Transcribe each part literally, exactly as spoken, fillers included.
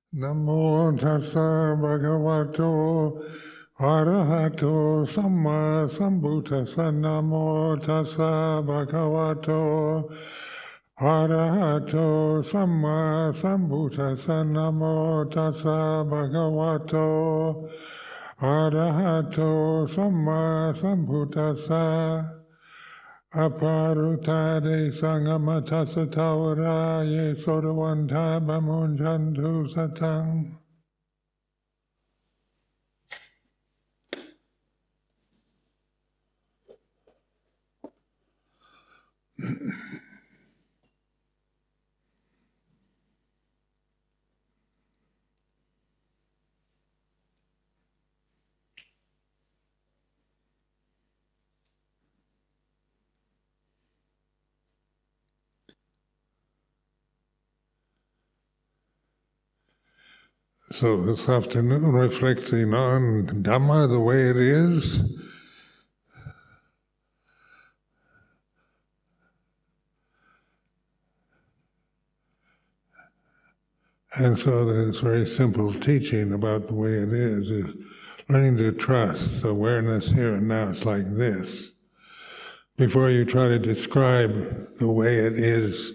Namo tassa bhagavato arahato samma sambuddhassa. Namo tassa bhagavato arahato samma sambuddhassa. Namo tassa bhagavato arahato samma sambuddhassa. Aparutade sangamatassa tawara ye sodavanta bamunjantu satang. So this afternoon, reflecting on Dhamma the way it is, and so there's very simple teaching about the way it is, is learning to trust awareness here and now. It's like this. Before you try to describe the way it is,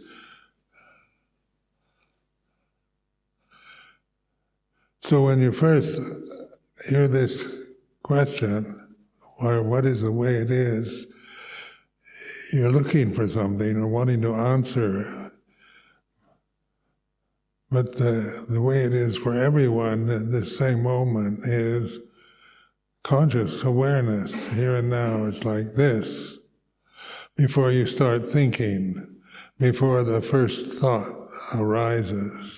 so when you first hear this question, or what is the way it is, you're looking for something or wanting to answer. But the, the way it is for everyone at the same moment is conscious awareness, here and now. It's like this. Before you start thinking, before the first thought arises.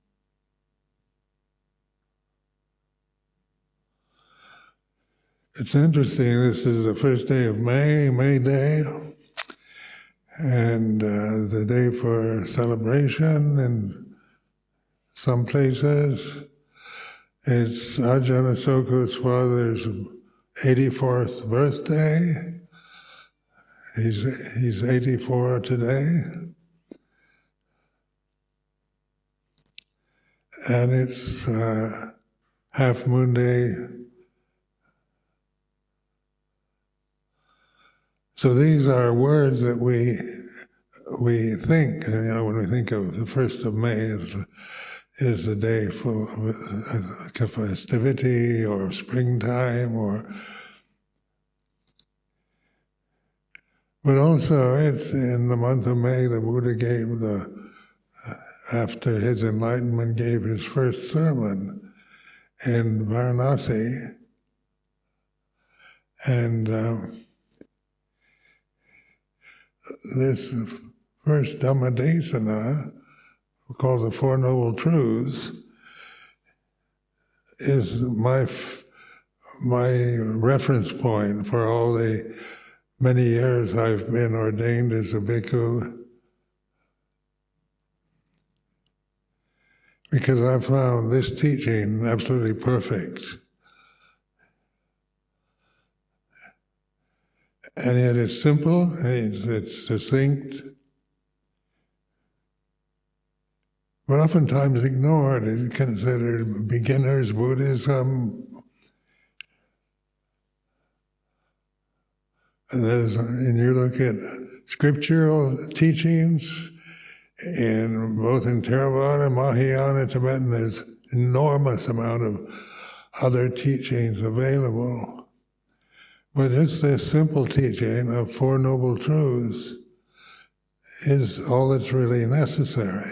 It's interesting, this is the first day of May, May Day, and uh, the day for celebration in some places. It's Ajahn Asoka's father's eighty-fourth birthday. He's, he's eighty-four today. And it's uh, Half Moon Day. So these are words that we we think, you know, when we think of the first of May is, is a day full of festivity or springtime, or but also it's in the month of May the Buddha gave the, after his enlightenment, gave his first sermon in Varanasi, and uh, this first Dhammadesana, called the Four Noble Truths, is my my reference point for all the many years I've been ordained as a bhikkhu, because I found this teaching absolutely perfect. And yet it's simple, it's, it's succinct, but oftentimes ignored and considered beginner's Buddhism. And, there's, and you look at scriptural teachings, in both in Theravada, Mahayana, Tibetan, there's enormous amount of other teachings available. But it's this simple teaching of Four Noble Truths is all that's really necessary.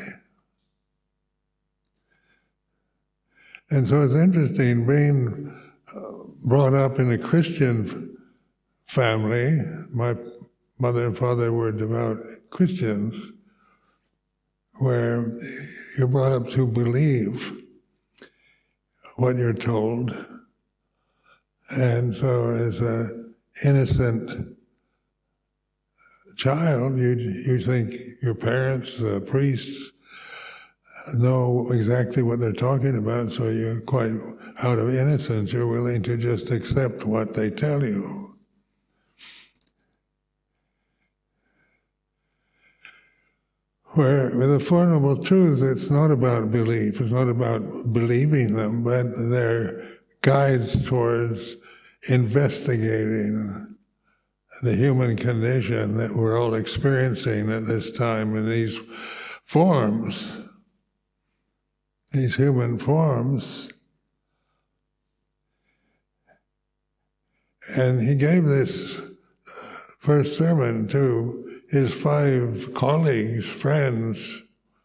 And so it's interesting, being brought up in a Christian family, my mother and father were devout Christians, where you're brought up to believe what you're told. And so as an innocent child, you you think your parents, the priests, know exactly what they're talking about, so you're quite, out of innocence, you're willing to just accept what they tell you. Where with the Four Noble Truths, it's not about belief, it's not about believing them, but they're guides towards investigating the human condition that we're all experiencing at this time in these forms, these human forms. And he gave this first sermon to his five colleagues, friends,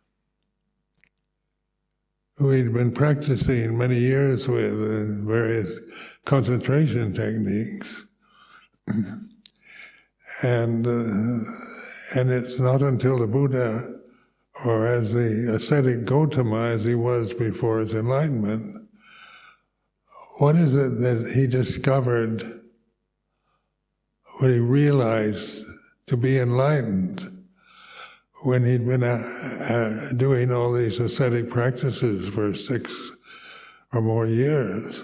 who he'd been practicing many years with in various concentration techniques. And uh, and it's not until the Buddha, or as the ascetic Gautama, as he was before his enlightenment, what is it that he discovered when he realized to be enlightened, when he'd been uh, uh, doing all these ascetic practices for six or more years?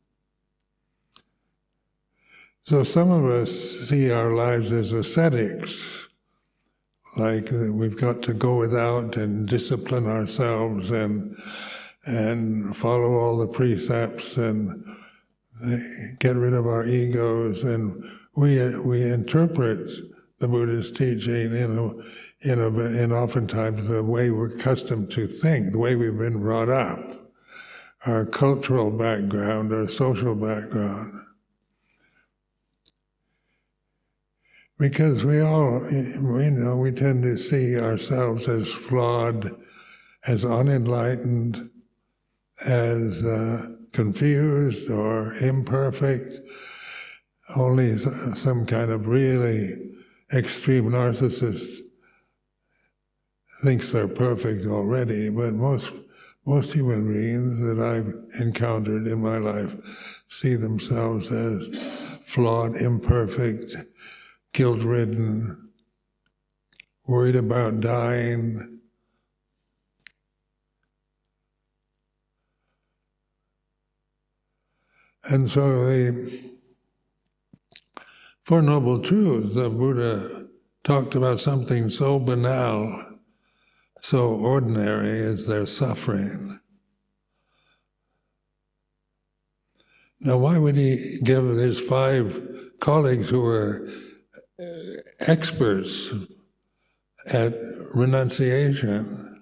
So some of us see our lives as ascetics, like we've got to go without and discipline ourselves and and follow all the precepts and get rid of our egos, and we we interpret the Buddha's teaching in a, in a, in oftentimes the way we're accustomed to think, the way we've been brought up, our cultural background, our social background. Because we all, we know, we tend to see ourselves as flawed, as unenlightened, as uh, confused or imperfect. Only some kind of really extreme narcissist thinks they're perfect already, but most most human beings that I've encountered in my life see themselves as flawed, imperfect, guilt-ridden, worried about dying. And so the Four Noble Truths, the Buddha talked about something so banal, so ordinary as their suffering. Now, why would he give his five colleagues who were experts at renunciation,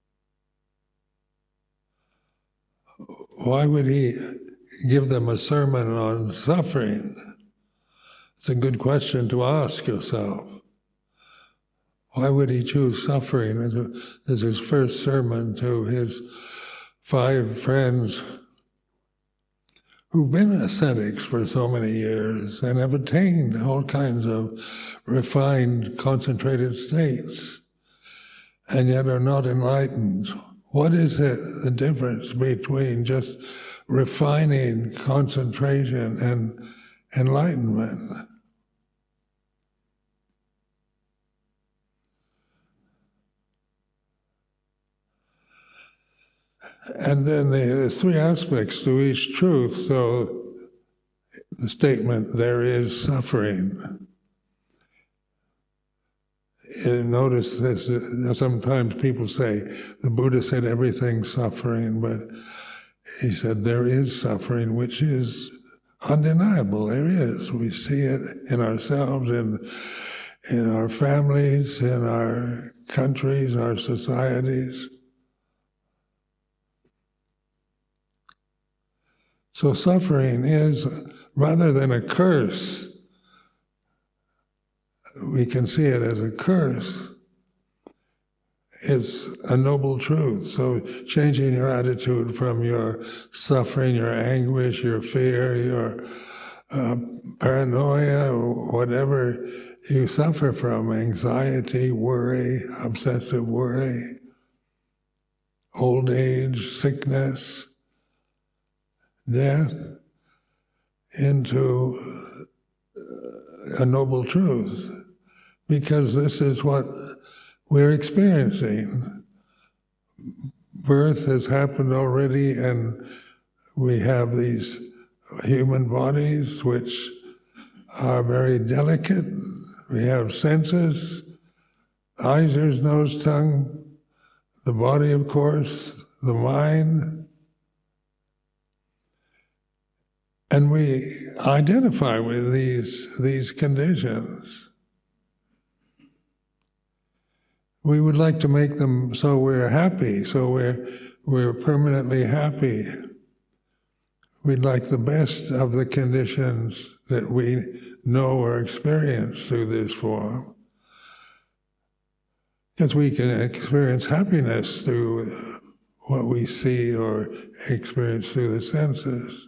why would he give them a sermon on suffering? It's a good question to ask yourself. Why would he choose suffering as, a, as his first sermon to his five friends who've been ascetics for so many years and have attained all kinds of refined, concentrated states, and yet are not enlightened? What is it, the difference between just refining concentration and enlightenment? And then there's three aspects to each truth. So the statement, there is suffering. And notice this, sometimes people say, the Buddha said everything's suffering, but he said there is suffering, which is undeniable. There is. We see it in ourselves, in, in our families, in our countries, our societies. So suffering is, rather than a curse, we can see it as a curse. It's a noble truth. So changing your attitude from your suffering, your anguish, your fear, your uh, paranoia, or whatever you suffer from, anxiety, worry, obsessive worry, old age, sickness, death, into a noble truth, because this is what we're experiencing. Birth has happened already, and we have these human bodies which are very delicate. We have senses. eyes, ears, nose, tongue, the body, of course, the mind. And we identify with these, these conditions. We would like to make them so we're happy, so we're, we're permanently happy. We'd like the best of the conditions that we know or experience through this form. Because we can experience happiness through what we see or experience through the senses.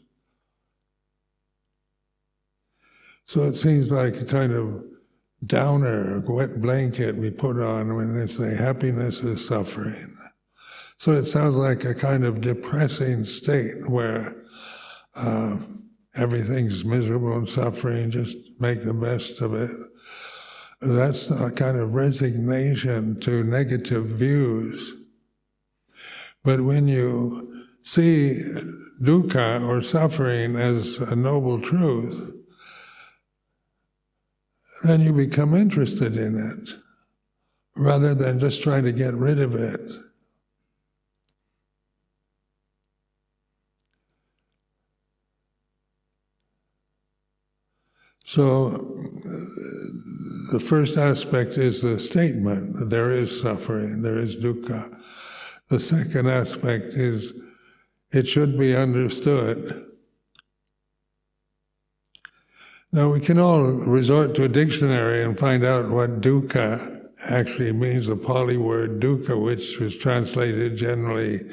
So it seems like a kind of downer, a wet blanket we put on when they say happiness is suffering. So it sounds like a kind of depressing state where uh, everything's miserable and suffering, just make the best of it. That's a kind of resignation to negative views. But when you see dukkha or suffering as a noble truth, then you become interested in it, rather than just trying to get rid of it. So, the first aspect is the statement that there is suffering, there is dukkha. The second aspect is it should be understood. Now, we can all resort to a dictionary and find out what dukkha actually means, the Pali word dukkha, which was translated generally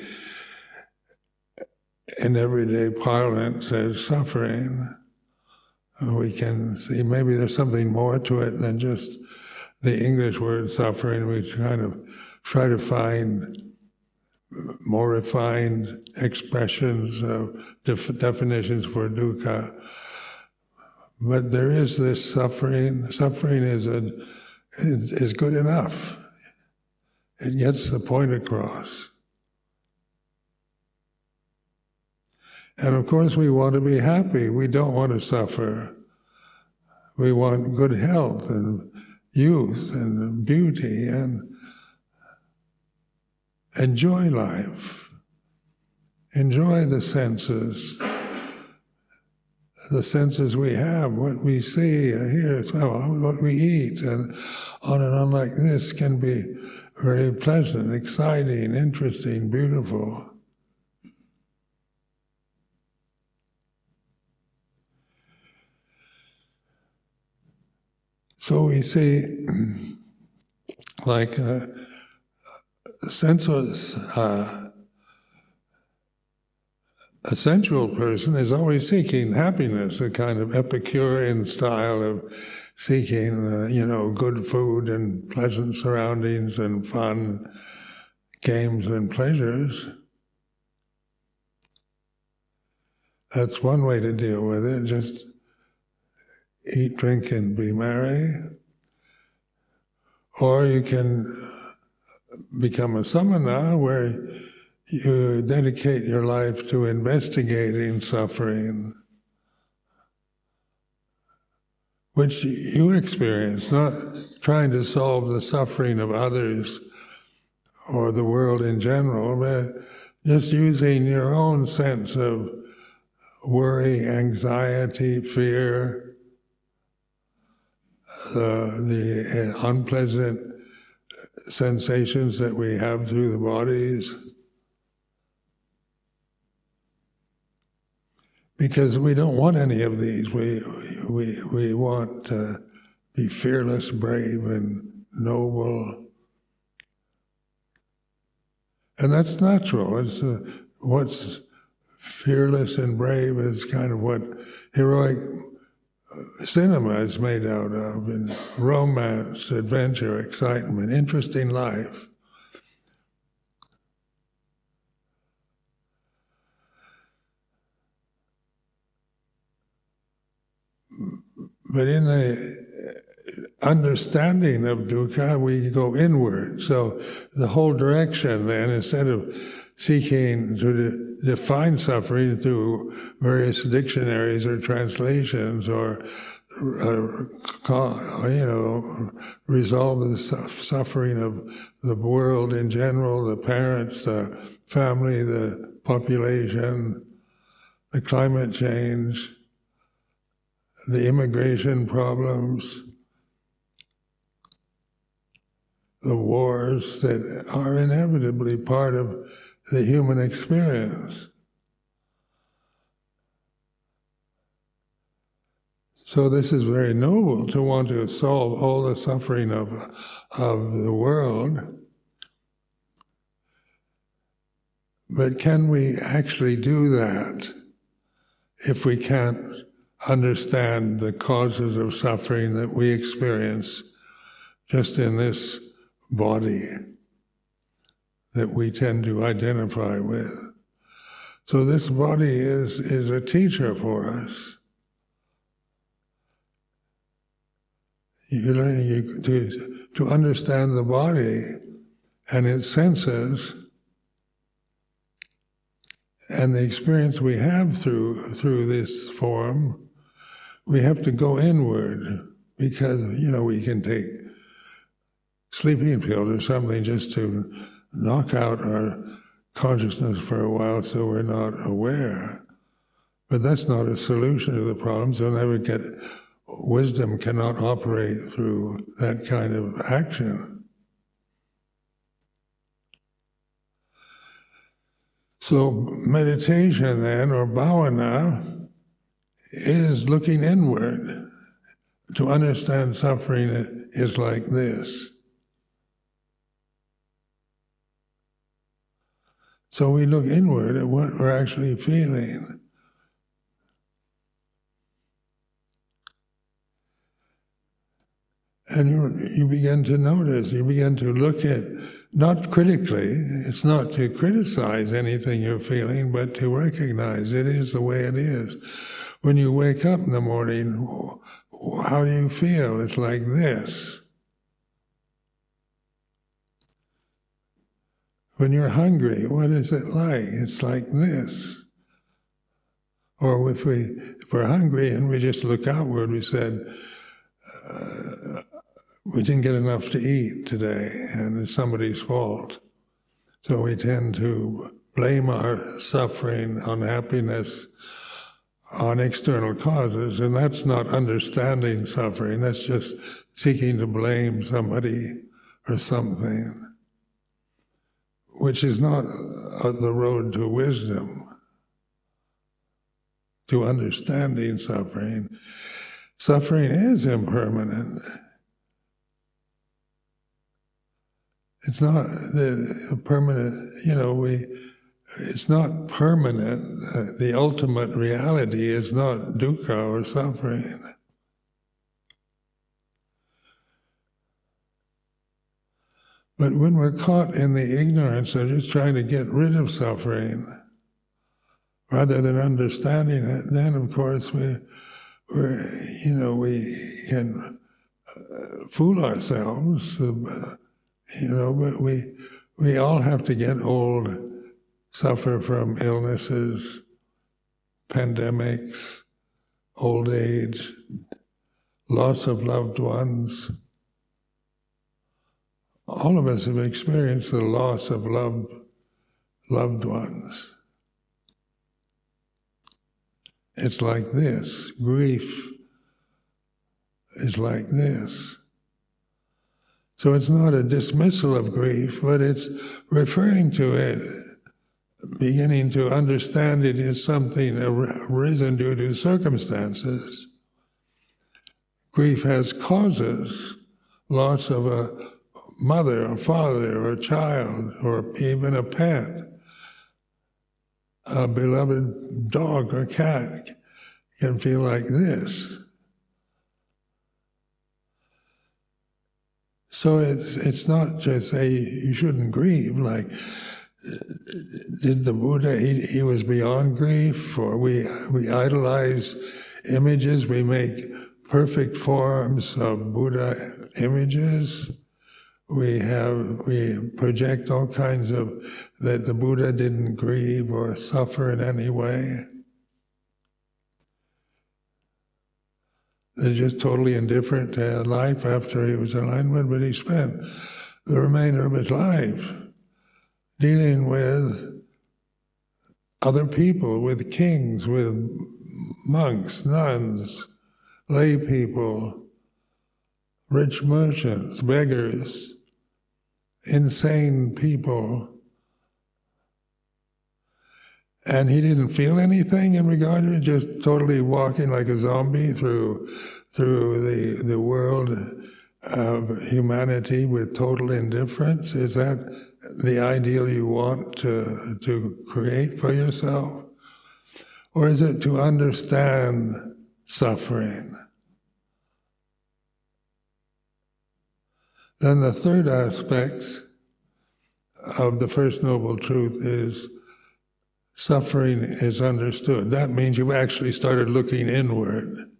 in everyday parlance as suffering. We can see maybe there's something more to it than just the English word suffering. We kind of try to find more refined expressions of def- definitions for dukkha. But there is this suffering. Suffering is, a, is, is good enough. It gets the point across. And of course we want to be happy. We don't want to suffer. We want good health and youth and beauty and enjoy life. Enjoy the senses. The senses we have, what we see, hear, smell, what we eat, and on and on like this can be very pleasant, exciting, interesting, beautiful. So we see, like, uh, sensuous, uh, a sensual person is always seeking happiness, a kind of Epicurean style of seeking, uh, you know, good food and pleasant surroundings and fun, games and pleasures. That's one way to deal with it, just eat, drink, and be merry. Or you can become a samana, where you dedicate your life to investigating suffering, which you experience, not trying to solve the suffering of others or the world in general, but just using your own sense of worry, anxiety, fear, uh, the unpleasant sensations that we have through the bodies. Because we don't want any of these. We we we want to be fearless, brave, and noble, and that's natural. It's uh, what's fearless and brave is kind of what heroic cinema is made out of, in romance, adventure, excitement, interesting life. But in the understanding of dukkha, we go inward. So the whole direction then, instead of seeking to de- define suffering through various dictionaries or translations or uh, you know, resolve the suffering of the world in general, the parents, the family, the population, the climate change, the immigration problems, the wars that are inevitably part of the human experience. So this is very noble to want to solve all the suffering of, of the world. But can we actually do that if we can't understand the causes of suffering that we experience just in this body that we tend to identify with? So this body is, is a teacher for us. You learn you, to, to understand the body and its senses and the experience we have through through this form. We have to go inward because, you know, we can take sleeping pills or something just to knock out our consciousness for a while so we're not aware. But that's not a solution to the problems. You'll never get, wisdom cannot operate through that kind of action. So meditation then, or bhavana, is looking inward. To understand suffering is like this. So we look inward at what we're actually feeling. And you, you begin to notice, you begin to look at, not critically, it's not to criticize anything you're feeling, but to recognize it is the way it is. When you wake up in the morning, how do you feel? It's like this. When you're hungry, what is it like? It's like this. Or if, we, if we're hungry and we just look outward, we said, uh, we didn't get enough to eat today, and it's somebody's fault. So we tend to blame our suffering, unhappiness, on external causes, and that's not understanding suffering, that's just seeking to blame somebody or something, which is not the road to wisdom, to understanding suffering. Suffering is impermanent. It's not the permanent, you know, we, it's not permanent. Uh, the ultimate reality is not dukkha or suffering. But when we're caught in the ignorance of just trying to get rid of suffering, rather than understanding it, then of course we, we're, you know, we can uh, fool ourselves, uh, you know, but we, we all have to get old, suffer from illnesses, pandemics, old age, loss of loved ones. All of us have experienced the loss of loved, loved ones. It's like this. Grief is like this. So it's not a dismissal of grief, but it's referring to it, beginning to understand it as something arisen due to circumstances. Grief has causes, loss of a mother, or father, or a child, or even a pet, a beloved dog or cat can feel like this. So it's it's not just say you shouldn't grieve, like, did the Buddha, he, he was beyond grief, or we, we idolize images, we make perfect forms of Buddha images. We have, we project all kinds of, that the Buddha didn't grieve or suffer in any way. They're just totally indifferent to life after he was enlightenment, but he spent the remainder of his life dealing with other people, with kings, with monks, nuns, lay people, rich merchants, beggars, insane people. And he didn't feel anything in regard to it, just totally walking like a zombie through through the, the world of humanity with total indifference. Is that the ideal you want to, to create for yourself? Or is it to understand suffering? Then the third aspect of the First Noble Truth is suffering is understood. That means you've actually started looking inward.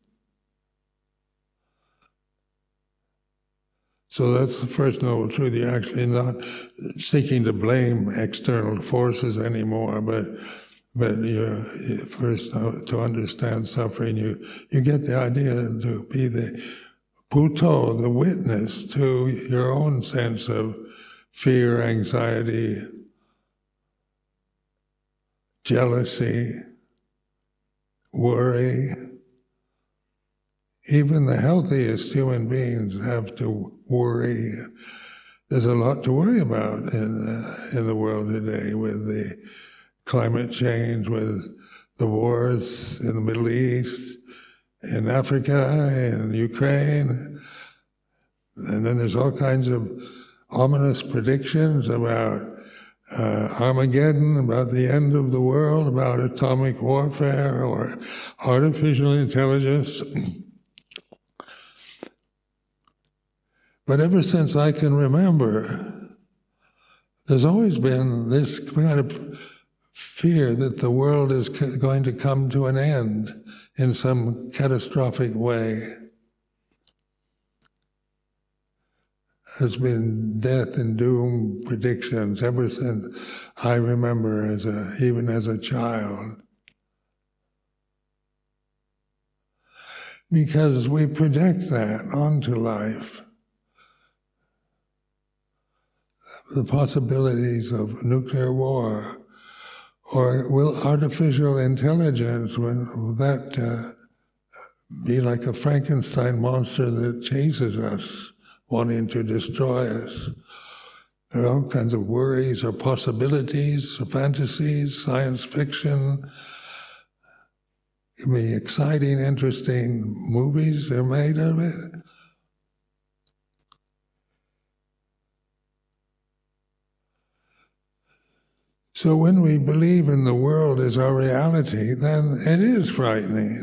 So that's the First Noble Truth. You're actually not seeking to blame external forces anymore, but but you first to understand suffering, you you get the idea to be the Buddho, the witness to your own sense of fear, anxiety, jealousy, worry. Even the healthiest human beings have to worry. There's a lot to worry about in uh, in the world today, with the climate change, with the wars in the Middle East, in Africa, in Ukraine. And then there's all kinds of ominous predictions about uh, Armageddon, about the end of the world, about atomic warfare or artificial intelligence. But ever since I can remember, there's always been this kind of fear that the world is going to come to an end in some catastrophic way. There's been death and doom predictions ever since I remember, as a, even as a child. Because we project that onto life. The possibilities of nuclear war, or will artificial intelligence, when that uh, be like a Frankenstein monster that chases us, wanting to destroy us? There are all kinds of worries or possibilities, or fantasies, science fiction. It can be exciting, interesting movies are made of it. So when we believe in the world as our reality, then it is frightening.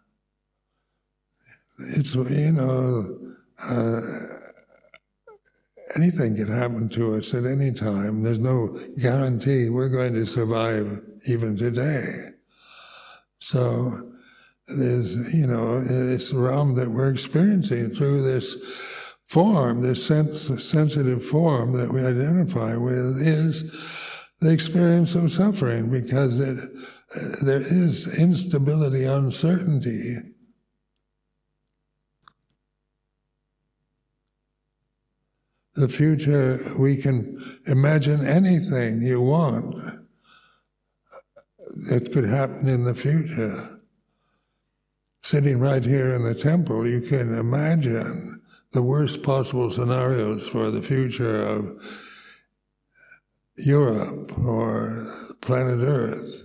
It's, you know, uh, anything can happen to us at any time. There's no guarantee we're going to survive even today. So there's, you know, this realm that we're experiencing through this form, this sense, sensitive form that we identify with, is the experience of suffering, because it, uh, there is instability, uncertainty. The future, we can imagine anything you want that could happen in the future. Sitting right here in the temple, you can imagine the worst possible scenarios for the future of Europe or planet Earth.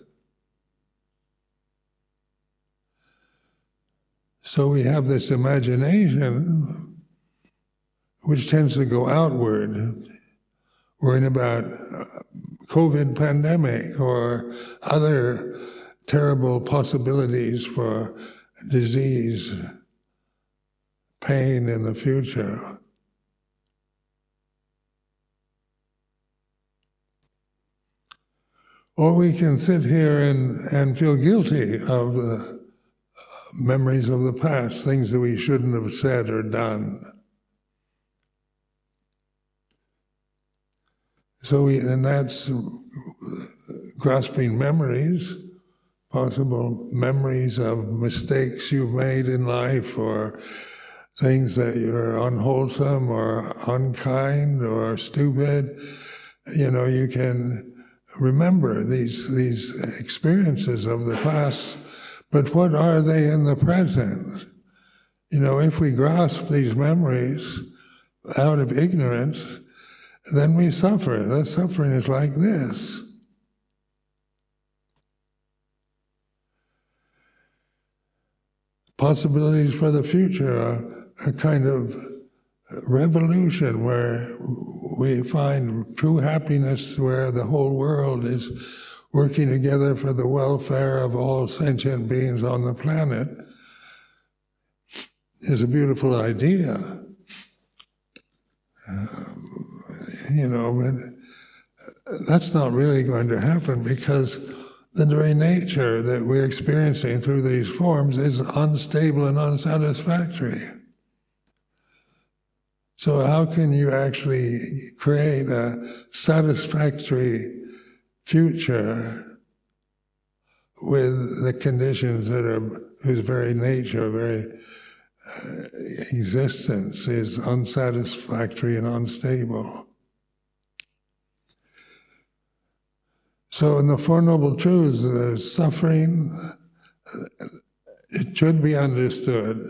So we have this imagination which tends to go outward, worrying about COVID pandemic or other terrible possibilities for disease, pain in the future. Or we can sit here and, and feel guilty of the memories of the past, things that we shouldn't have said or done. So we, and that's grasping memories, possible memories of mistakes you've made in life, or things that you're unwholesome or unkind or stupid. You know, you can remember these these experiences of the past, but what are they in the present? You know, if we grasp these memories out of ignorance, then we suffer. The suffering is like this. Possibilities for the future are a kind of revolution where we find true happiness, where the whole world is working together for the welfare of all sentient beings on the planet, is a beautiful idea. Um, you know, but that's not really going to happen, because the very nature that we're experiencing through these forms is unstable and unsatisfactory. So how can you actually create a satisfactory future with the conditions that are, whose very nature, very uh, existence is unsatisfactory and unstable? So in the Four Noble Truths, the suffering, it should be understood.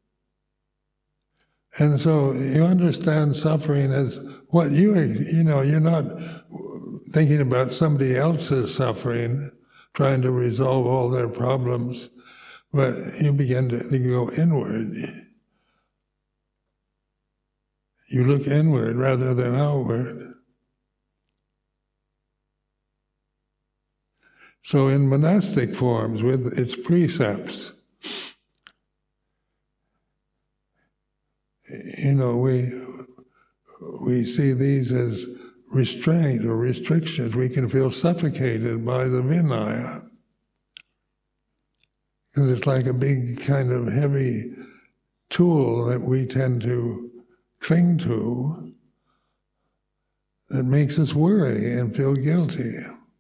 And so you understand suffering as what you, you know, you're not thinking about somebody else's suffering, trying to resolve all their problems, but you begin to you go inward. You look inward rather than outward. So in monastic forms, with its precepts, you know, we we see these as restraint or restrictions. We can feel suffocated by the Vinaya, because it's like a big kind of heavy tool that we tend to cling to that makes us worry and feel guilty.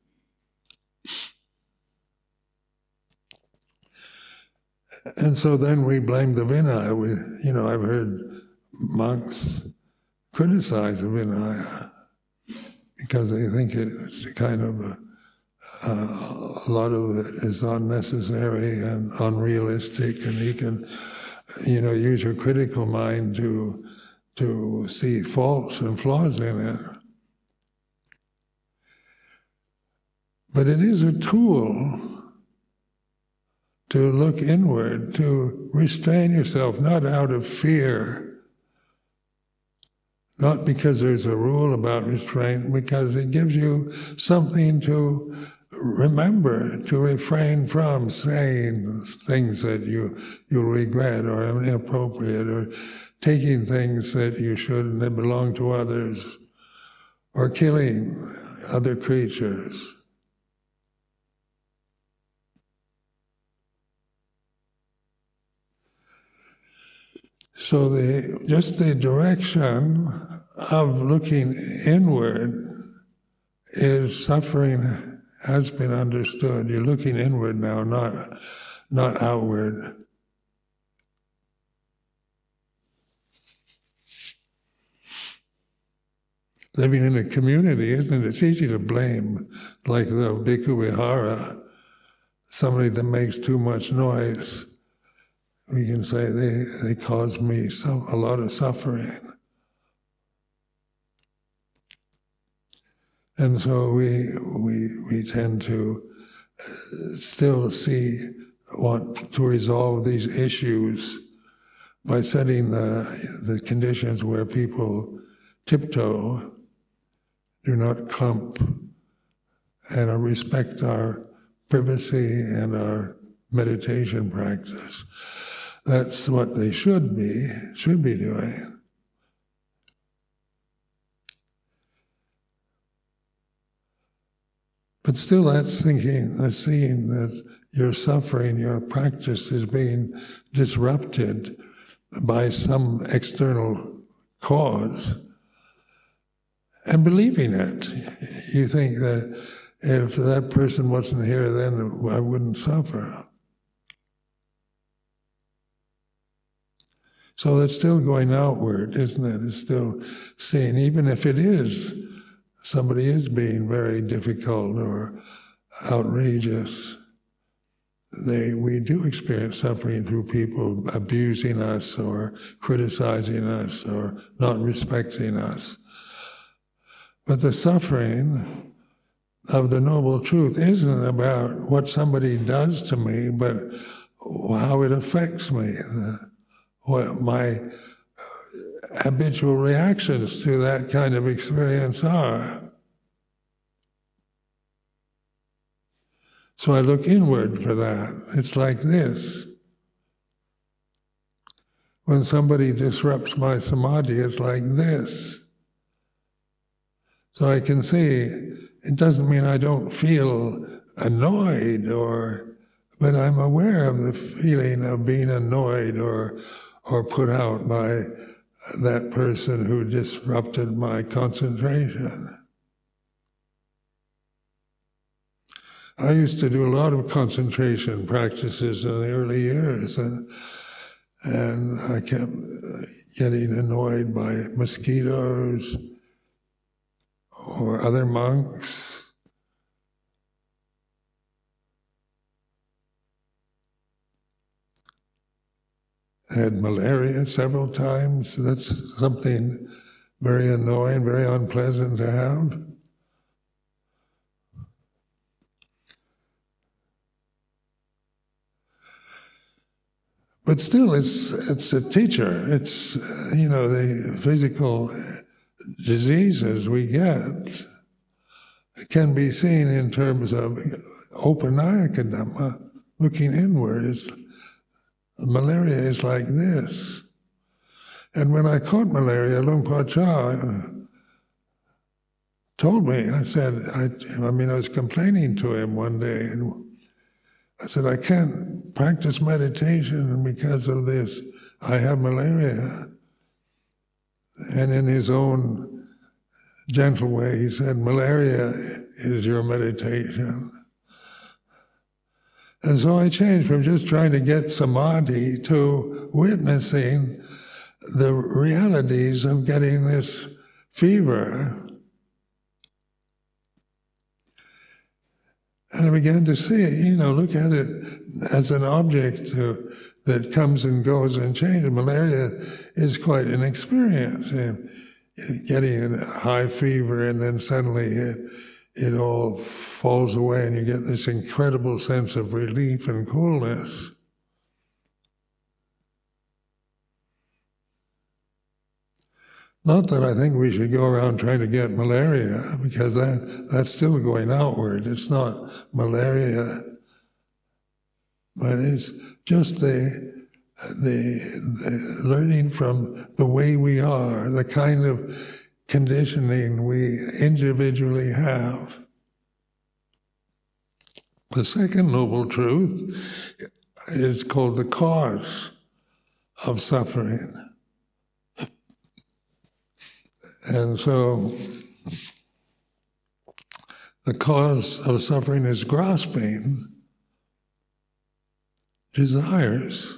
And so then we blame the Vinaya. We, you know, I've heard monks criticize the Vinaya because they think it's kind of a, uh, a lot of it is unnecessary and unrealistic, and you can, you know, use your critical mind to to see faults and flaws in it. But it is a tool to look inward, to restrain yourself, not out of fear, not because there's a rule about restraint, because it gives you something to remember, to refrain from saying things that you, you'll regret or are inappropriate, or taking things that you shouldn't, that belong to others, or killing other creatures. So the, just the direction of looking inward is suffering has been understood. You're looking inward now, not, not outward. Living in a community, isn't it? It's easy to blame, like the Bhikkhu Vihara, somebody that makes too much noise. We can say they, they cause me some, a lot of suffering. And so we, we, we tend to still see, want to resolve these issues by setting the, the conditions where people tiptoe, do not clump, and respect our privacy and our meditation practice. That's what they should be, should be doing. But still that's thinking, that's seeing that your suffering, your practice is being disrupted by some external cause, and believing it. You think that if that person wasn't here, then I wouldn't suffer. So it's still going outward, isn't it? It's still seeing, even if it is, somebody is being very difficult or outrageous. They, we do experience suffering through people abusing us or criticizing us or not respecting us. But the suffering of the Noble Truth isn't about what somebody does to me, but how it affects me, what my habitual reactions to that kind of experience are. So I look inward for that. It's like this. When somebody disrupts my samadhi, it's like this. So I can see, it doesn't mean I don't feel annoyed, or, but I'm aware of the feeling of being annoyed or, or put out by that person who disrupted my concentration. I used to do a lot of concentration practices in the early years, and, and I kept getting annoyed by mosquitoes or other monks. I had malaria several times. That's something very annoying, very unpleasant to have. But still, it's it's a teacher. It's, you know, the physical diseases we get can be seen in terms of opanayakadhamma, looking inward. It's, malaria is like this. And when I caught malaria, Luang Por Chah told me, I said, I, I mean, I was complaining to him one day. I said, I can't practice meditation because of this. I have malaria. And in his own gentle way, he said, malaria is your meditation. And so I changed from just trying to get samadhi to witnessing the realities of getting this fever. And I began to see it, you know, look at it as an object to, that comes and goes and changes. Malaria is quite an experience. And getting a high fever and then suddenly it, it all falls away and you get this incredible sense of relief and coolness. Not that I think we should go around trying to get malaria, because that, that's still going outward. It's not malaria, but it's just the, the, the learning from the way we are, the kind of conditioning we individually have. The second noble truth is called the cause of suffering. And so, the cause of suffering is grasping, desires.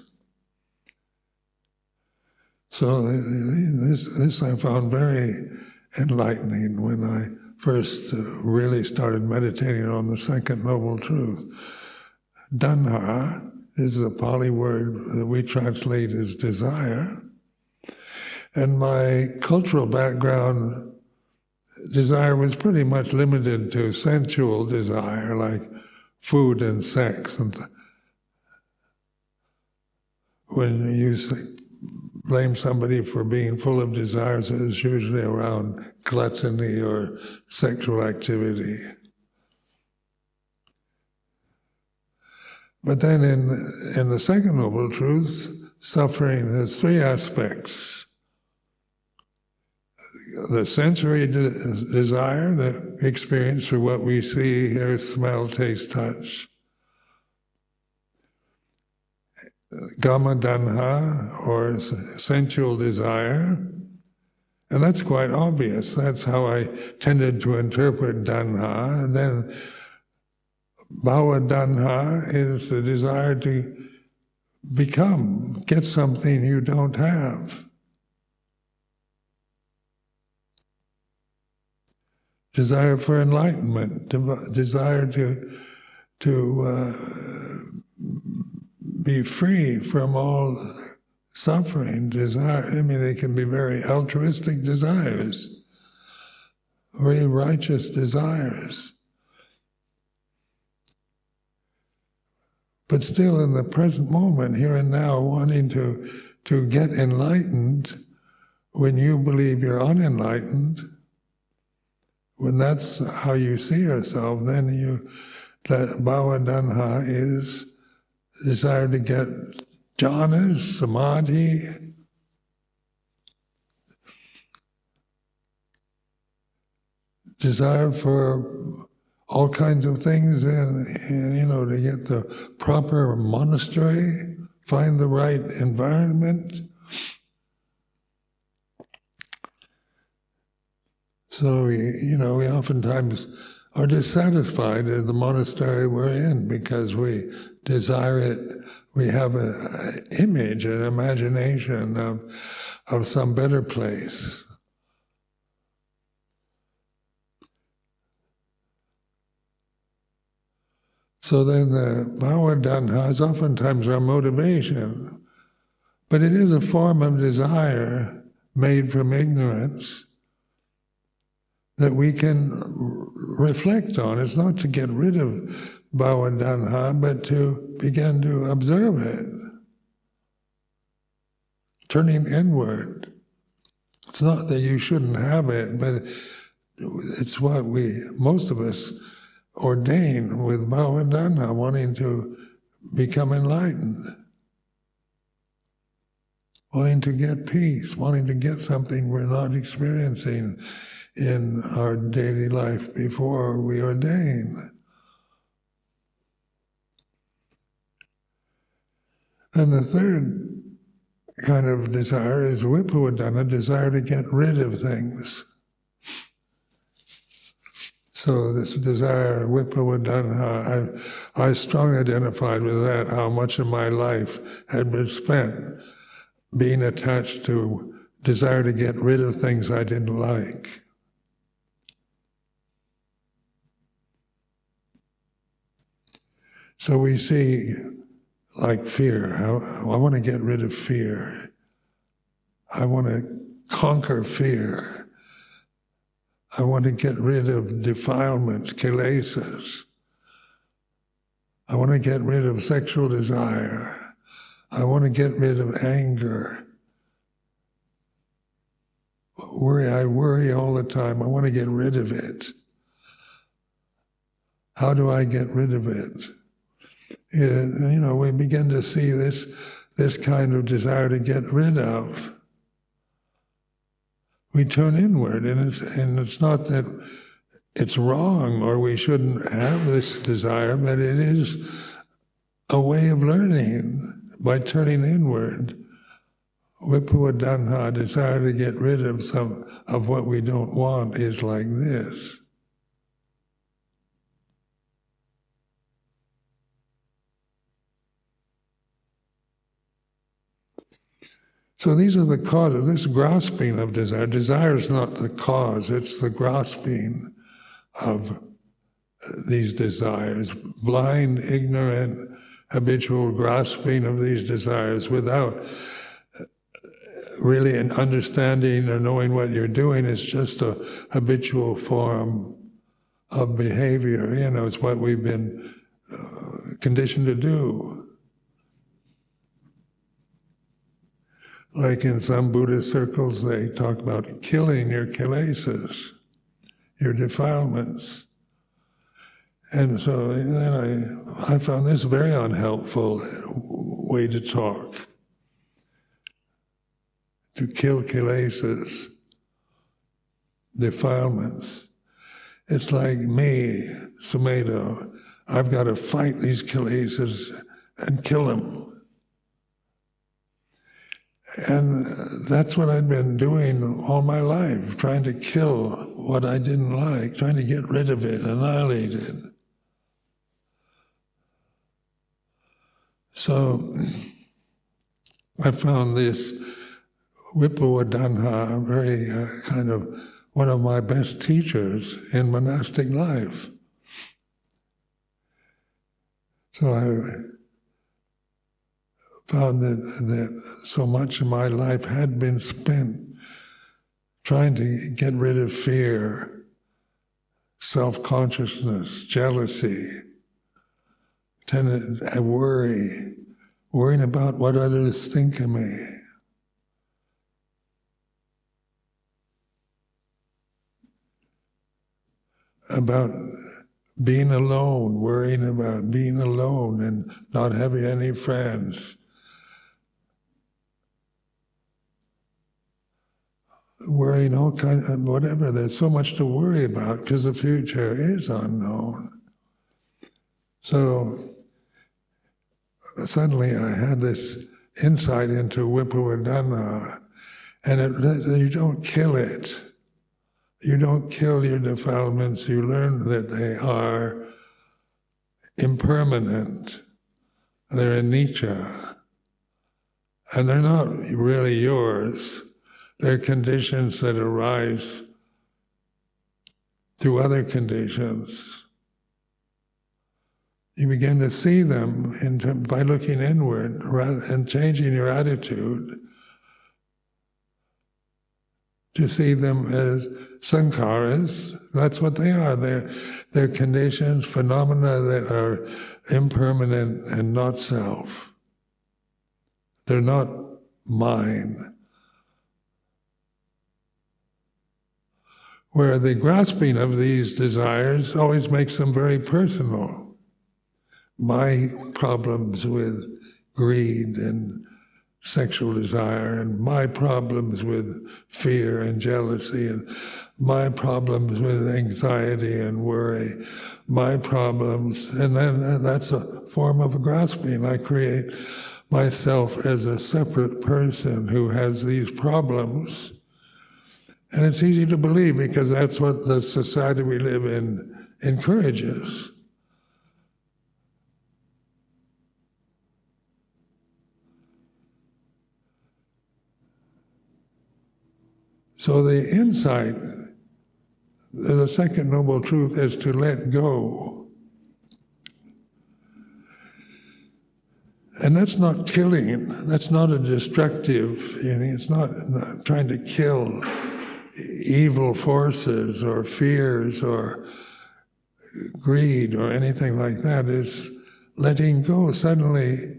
So this, this I found very enlightening when I first uh, really started meditating on the second noble truth. Tanha is a Pali word that we translate as desire. And my cultural background, desire was pretty much limited to sensual desire, like food and sex. And th- when you blame somebody for being full of desires, it's usually around gluttony or sexual activity. But then in, in the second noble truth, suffering has three aspects. The sensory de- desire, the experience for what we see, hear, smell, taste, touch. Kama tanha, or sensual desire. And that's quite obvious. That's how I tended to interpret Dhanha. And then Bhava Dhanha is the desire to become, get something you don't have. Desire for enlightenment, desire to to uh, be free from all suffering. Desire, I mean, they can be very altruistic desires, very righteous desires. But still in the present moment, here and now, wanting to, to get enlightened when you believe you're unenlightened, when that's how you see yourself, then you, that Bhava Dhanha is desire to get jhanas, samadhi, desire for all kinds of things, and, and you know, to get the proper monastery, find the right environment. So, we, you know, we oftentimes are dissatisfied in the monastery we're in because we desire it. We have an image, an imagination of, of some better place. So then the Bhava Dhanha is oftentimes our motivation, but it is a form of desire made from ignorance that we can reflect on. It's not to get rid of Bhava Dhanha, but to begin to observe it, turning inward. It's not that you shouldn't have it, but it's what we, most of us, ordain with Bhava Dhanha, wanting to become enlightened, wanting to get peace, wanting to get something we're not experiencing in our daily life before we ordain. And the third kind of desire is Vibhuva, desire to get rid of things. So this desire, Vibhuva, I, I strongly identified with that, how much of my life had been spent being attached to desire to get rid of things I didn't like. So we see, like fear, I, I want to get rid of fear. I want to conquer fear. I want to get rid of defilements, kilesas. I want to get rid of sexual desire. I want to get rid of anger. Worry, I worry all the time. I want to get rid of it. How do I get rid of it? You know, we begin to see this, this kind of desire to get rid of. We turn inward, and it's, and it's not that it's wrong or we shouldn't have this desire, but it is a way of learning by turning inward. Vibhuva Dhanha, desire to get rid of some of what we don't want, is like this. So these are the causes, this grasping of desire. Desire is not the cause, it's the grasping of these desires. Blind, ignorant, habitual grasping of these desires without really an understanding or knowing what you're doing. Is just a habitual form of behavior. You know, it's what we've been uh, conditioned to do. Like in some Buddhist circles, they talk about killing your kilesas, your defilements. And so then I, I found this very unhelpful way to talk. To kill kilesas, defilements. It's like me, Sumedho, I've got to fight these kilesas and kill them. And that's what I'd been doing all my life, trying to kill what I didn't like, trying to get rid of it, annihilate it. So I found this Vipawadhanha very uh, kind of one of my best teachers in monastic life. So I found that, that so much of my life had been spent trying to get rid of fear, self-consciousness, jealousy, tend to worry, worrying about what others think of me. About being alone, worrying about being alone and not having any friends. Worrying all kinds of whatever. There's so much to worry about because the future is unknown. So suddenly I had this insight into Vipawadhanha, and it, you don't kill it. You don't kill your defilements, you learn that they are impermanent. They're anicca. And they're not really yours. They're conditions that arise through other conditions. You begin to see them into, by looking inward rather, and changing your attitude to see them as sankharas. That's what they are. They're, they're conditions, phenomena that are impermanent and not self. They're not mine. Where the grasping of these desires always makes them very personal. My problems with greed and sexual desire, and my problems with fear and jealousy, and my problems with anxiety and worry, my problems, and then that's a form of grasping. I create myself as a separate person who has these problems. And it's easy to believe because that's what the society we live in encourages. So the insight, the second noble truth, is to let go. And that's not killing, that's not a destructive thing, it's not, not trying to kill evil forces or fears or greed or anything like that. It's letting go, suddenly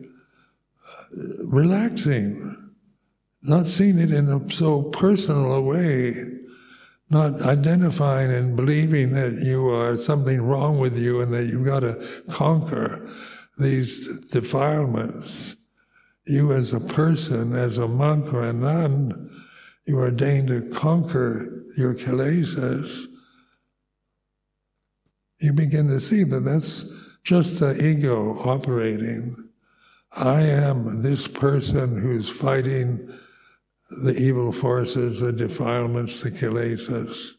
relaxing. Not seeing it in a so personal a way, not identifying and believing that you are something wrong with you and that you've got to conquer these defilements. You as a person, as a monk or a nun, you are ordained to conquer your kilesas. You begin to see that that's just the ego operating. I am this person who's fighting the evil forces, the defilements, the kilesas.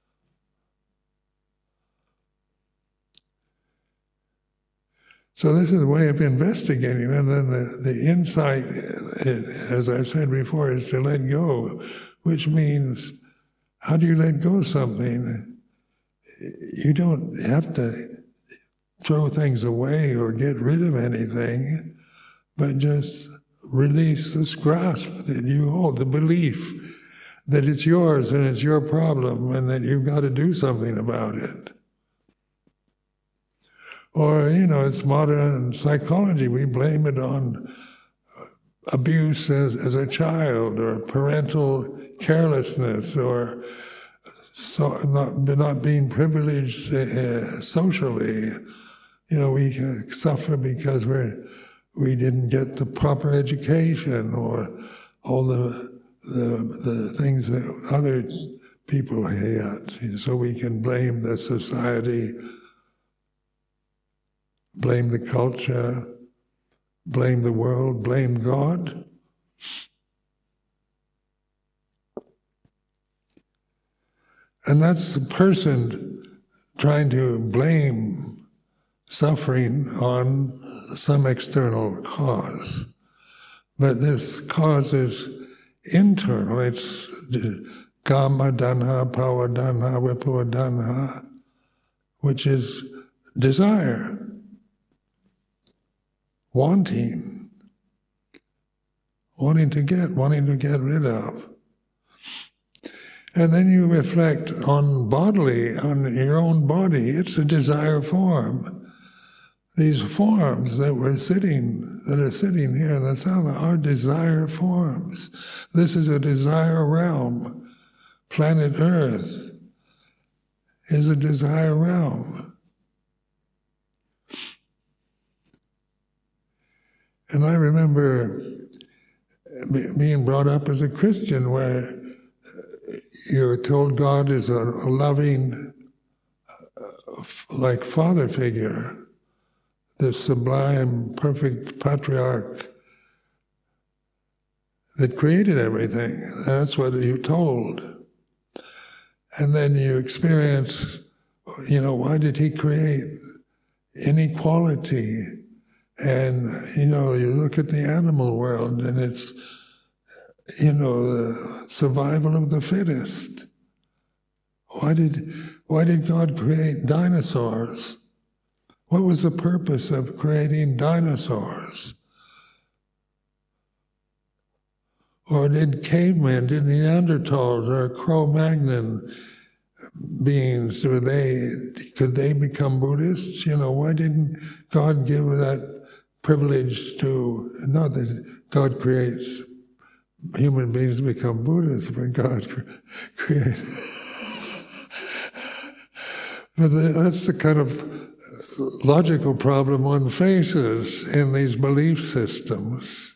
So this is a way of investigating, and then the, the insight, as I've said before, is to let go, which means, how do you let go of something? You don't have to throw things away or get rid of anything, but just release this grasp that you hold, the belief that it's yours and it's your problem and that you've got to do something about it. Or, you know, it's modern psychology. We blame it on abuse as, as a child, or parental carelessness, or so not, not being privileged uh, socially. You know, we uh, suffer because we're we didn't get the proper education, or all the the, the things that other people had. So we can blame the society, blame the culture, blame the world, blame God. And that's the person trying to blame suffering on some external cause. But this cause is internal. It's kama danha, pava danha, vipava danha, which is desire, wanting, wanting to get, wanting to get rid of. And then you reflect on bodily, on your own body. It's a desire form. These forms that we're sitting, that are sitting here in the sala, are desire forms. This is a desire realm. Planet Earth is a desire realm. And I remember being brought up as a Christian where you're told God is a, a loving, uh, like father figure, the sublime, perfect patriarch that created everything. That's what you're told. And then you experience, you know, why did he create inequality? And, you know, you look at the animal world and it's, you know, the survival of the fittest. Why did, why did God create dinosaurs? What was the purpose of creating dinosaurs? Or did cavemen, did Neanderthals or Cro-Magnon beings, were they, could they become Buddhists? You know, why didn't God give that privilege to, not that God creates human beings to become Buddhists, but God creates. But that's the kind of logical problem one faces in these belief systems.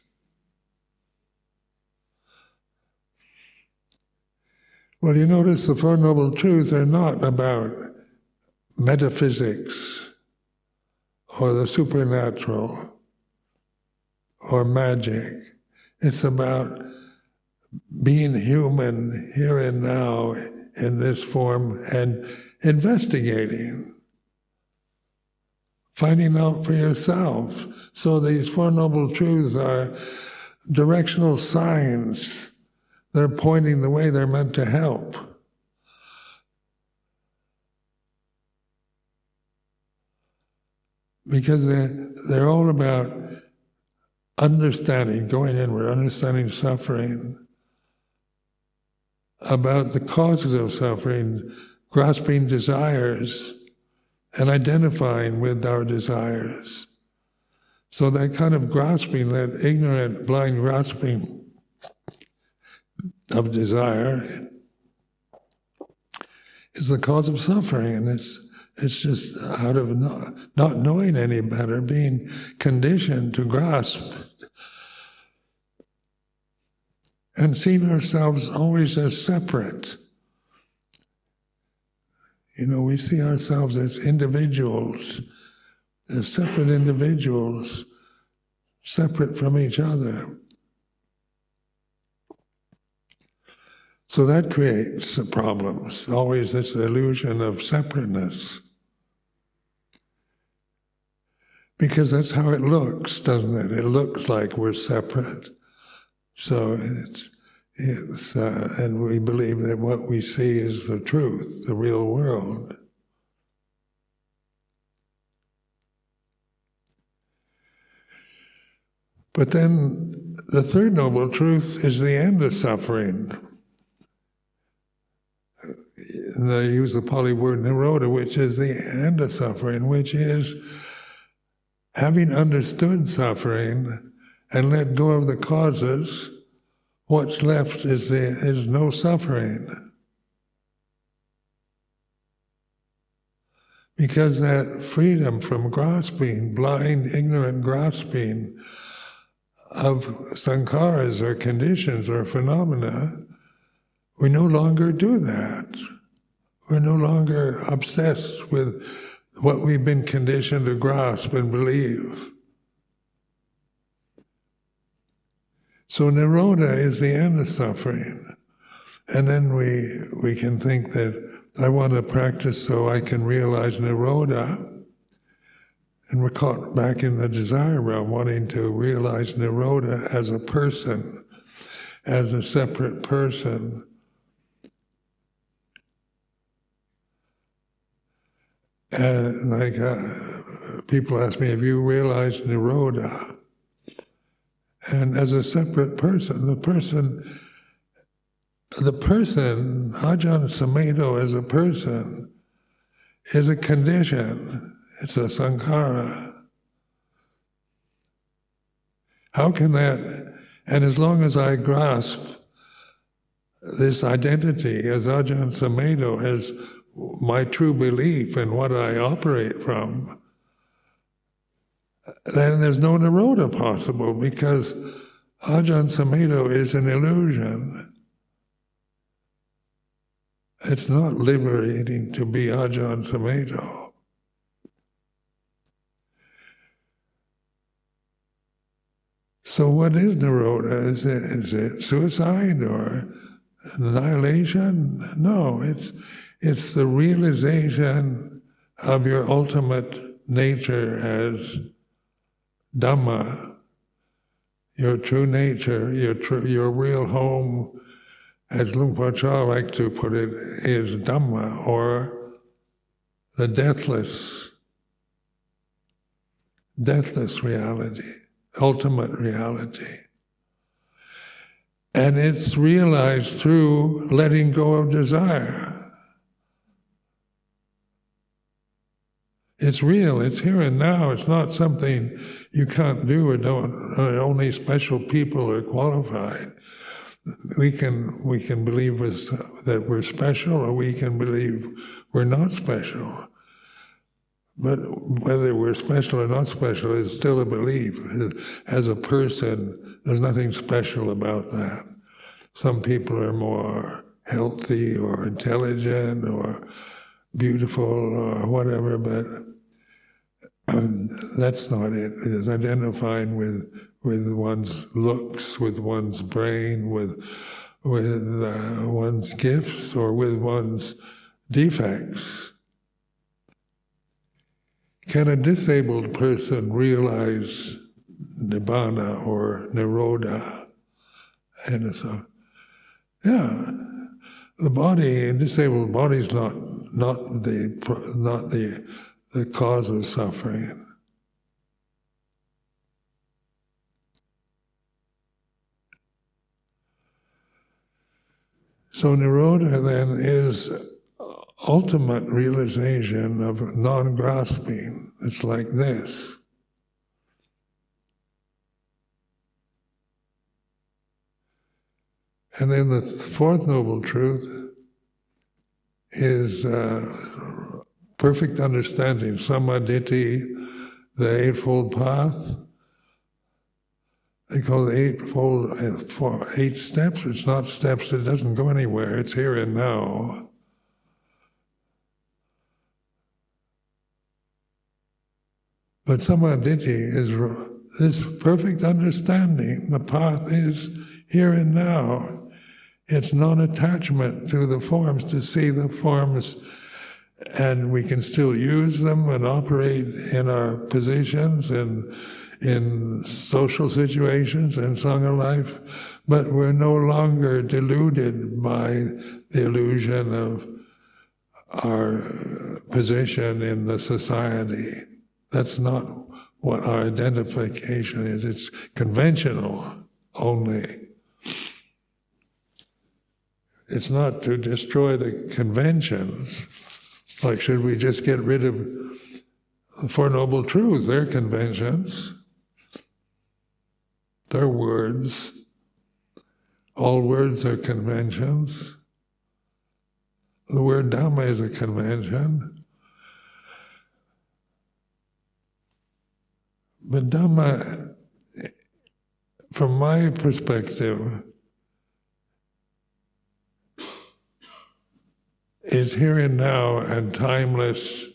Well, you notice the Four Noble Truths are not about metaphysics or the supernatural or magic. It's about being human here and now in this form and investigating, finding out for yourself. So these Four Noble Truths are directional signs. They're pointing the way, they're meant to help. Because they're, they're all about understanding, going inward, understanding suffering, about the causes of suffering, grasping desires, and identifying with our desires. So that kind of grasping, that ignorant, blind grasping of desire is the cause of suffering. And it's, it's just out of not, not knowing any better, being conditioned to grasp and seeing ourselves always as separate. You know, we see ourselves as individuals, as separate individuals, separate from each other. So that creates problems, always this illusion of separateness. Because that's how it looks, doesn't it? It looks like we're separate. So it's, it's uh, and we believe that what we see is the truth, the real world. But then the third noble truth is the end of suffering. And they use the Pali word nirodha, which is the end of suffering, which is having understood suffering and let go of the causes, what's left is, the, is no suffering. Because that freedom from grasping, blind, ignorant grasping of sankharas or conditions or phenomena, we no longer do that. We're no longer obsessed with what we've been conditioned to grasp and believe. So nirodha is the end of suffering. And then we we can think that I want to practice so I can realize Nirodha, and we're caught back in the desire realm, wanting to realize Nirodha as a person, as a separate person. And like uh, people ask me, have you realized Nirodha? And as a separate person, the person, the person, Ajahn Sumedho as a person, is a condition. It's a sankhara. How can that, and as long as I grasp this identity as Ajahn Sumedho, as my true belief in what I operate from, then there's no Nirodha possible, because Ajahn Sumedho is an illusion. It's not liberating to be Ajahn Sumedho. So what is Nirodha? Is it, is it suicide or annihilation? No, it's it's the realization of your ultimate nature as Dhamma, your true nature, your true, your real home, as Luang Por Chah liked to put it, is Dhamma, or the deathless, deathless reality, ultimate reality. And it's realized through letting go of desire. It's real, it's here and now, it's not something you can't do or don't, only special people are qualified. We can we can believe that we're special, or we can believe we're not special. But whether we're special or not special is still a belief. As a person, there's nothing special about that. Some people are more healthy or intelligent or beautiful or whatever, but um, that's not it. It is identifying with with one's looks, with one's brain, with with uh, one's gifts, or with one's defects. Can a disabled person realize Nibbana or Nirodha? And so, yeah. The body, a disabled body, is not not the not the the cause of suffering. So Nirodha then is ultimate realization of non-grasping. It's like this. And then the fourth noble truth is uh, perfect understanding, Sammaditthi, the Eightfold Path. They call it Eightfold, uh, for eight steps. It's not steps, it doesn't go anywhere, it's here and now. But Sammaditthi is this perfect understanding. The path is here and now. It's non-attachment to the forms, to see the forms, and we can still use them and operate in our positions and in social situations and Sangha life, but we're no longer deluded by the illusion of our position in the society. That's not what our identification is. It's conventional only. It's not to destroy the conventions. Like, should we just get rid of the Four Noble Truths? They're conventions. They're words. All words are conventions. The word Dhamma is a convention. But Dhamma, from my perspective, is here and now and timeless.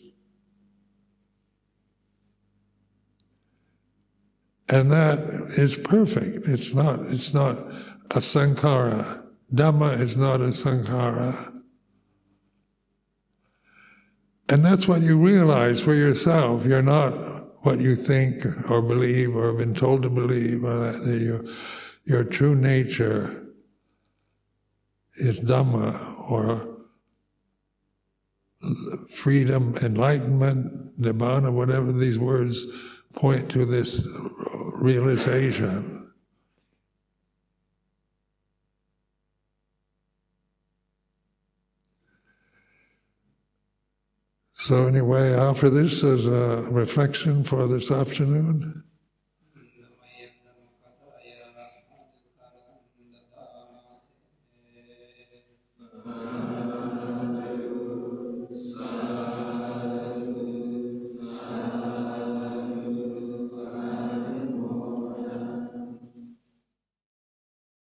And that is perfect. It's not, it's not a sankhara. Dhamma is not a sankhara. And that's what you realize for yourself. You're not what you think or believe or have been told to believe. Or that your, your true nature is Dhamma, or freedom, enlightenment, nibbana, whatever these words point to, this realization. So anyway, I offer this as a reflection for this afternoon.